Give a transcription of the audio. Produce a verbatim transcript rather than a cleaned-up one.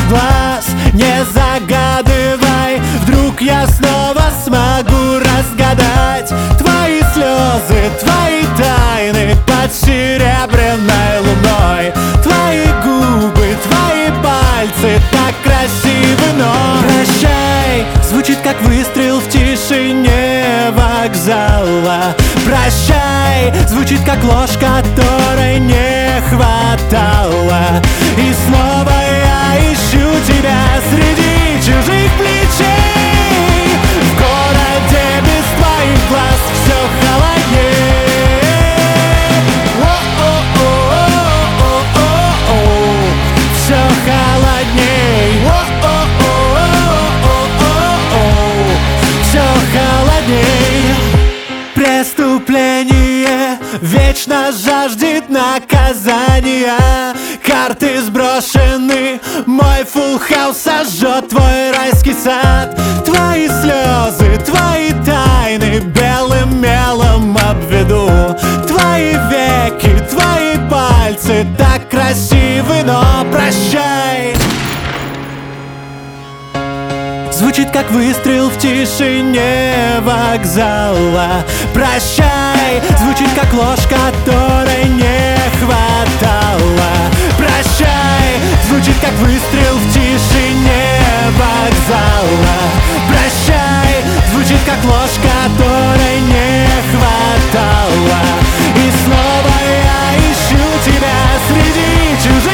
в глаз, не загадывай. Вдруг я снова смогу разгадать твои слезы, твои тайны под серебряной луной. Твои губы, твои пальцы так красивы, но прощай, звучит как выстрел в тишине вокзала. Прощай, звучит как ложь, которой не хватало. И снова я ищу тебя среди чужих плечей. В городе без твоих глаз все холоднее. Все холодней. Все холодней. Преступление вечно жаждет наказания. Карты сброшены, мой фулл хаус сожжет твой райский сад. Твои слезы, твои тайны белым мелом обведу. Твои веки, твои пальцы так красивы, но прощай. Звучит как выстрел в тишине вокзала. Прощай, звучит как ложь, которой не хватало. Прощай, звучит как выстрел в тишине вокзала. Прощай, звучит как ложь, которой не хватало. И снова я ищу тебя среди чужих